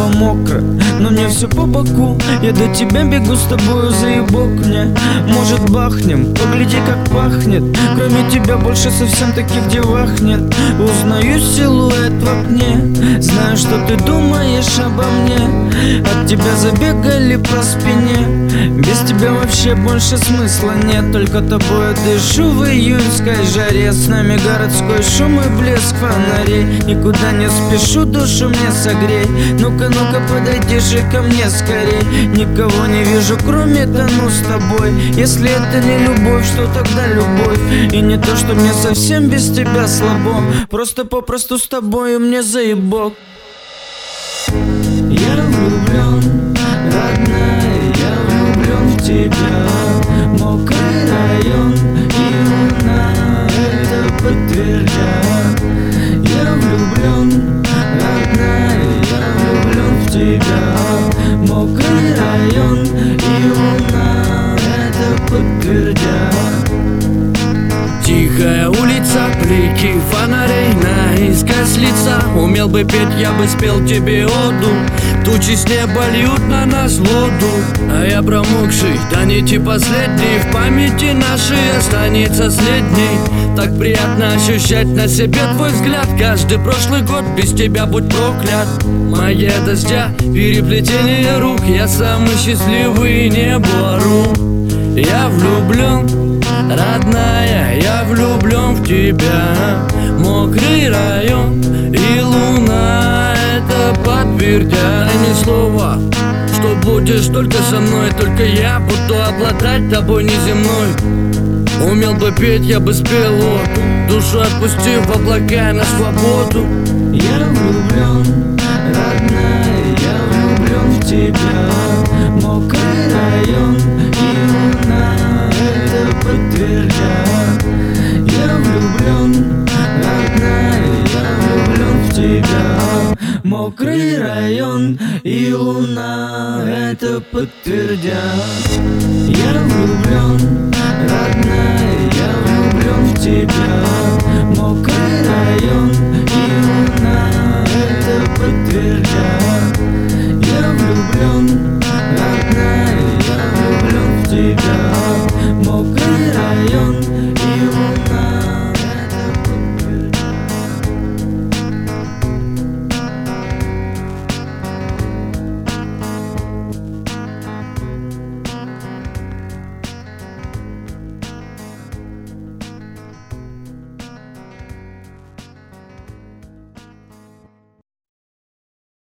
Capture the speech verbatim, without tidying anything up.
снова мокро, но мне все по боку. Я до тебя бегу, с тобою заебок мне. Может бахнем, погляди как пахнет. Кроме тебя больше совсем таких девах нет. Узнаю силуэт в окне, знаю, что ты думаешь обо мне. От тебя забегали по спине. Без тебя вообще больше смысла нет. Только тобой дышу в июньской жаре. С нами городской шум и блеск фонарей. Никуда не спешу, душу мне согрей. Ну-ка, ну-ка, подойди же ко мне скорей. Никого не вижу, кроме тону с тобой. Если это не любовь, что тогда любовь? И не то, что мне совсем без тебя слабо. Просто попросту с тобою мне заебок. Я влюблен, родная, я влюблен в тебя. Мокрый район и луна это подтвердят. Я влюблен, родная, я влюблен в тебя. Мокрый район и луна это подтвердят. Тихая улица, блики фонарей наискось лица. Умел бы петь, я бы спел тебе оду. Тучи с неба льют на нас воду, а я промокший, да не те последний. В памяти нашей останется следней. Так приятно ощущать на себе твой взгляд. Каждый прошлый год без тебя будь проклят. Магия дождя, переплетение рук. Я самый счастливый, небо ору. Я влюблен, родная, я влюблен в тебя. Мокрый район и луна это подтвердят. И ни слова, что будешь только со мной. Только я буду обладать тобой неземной. Умел бы петь, я бы спел оду, душу отпустив в облака на свободу. Я влюблен, родная, я влюблен в тебя. Мокрый район и луна это подтвердят. Я влюблен, родная, я влюблен в тебя. Мокрый район и луна это подтвердят. Я влюблен, родная, я влюблен в тебя.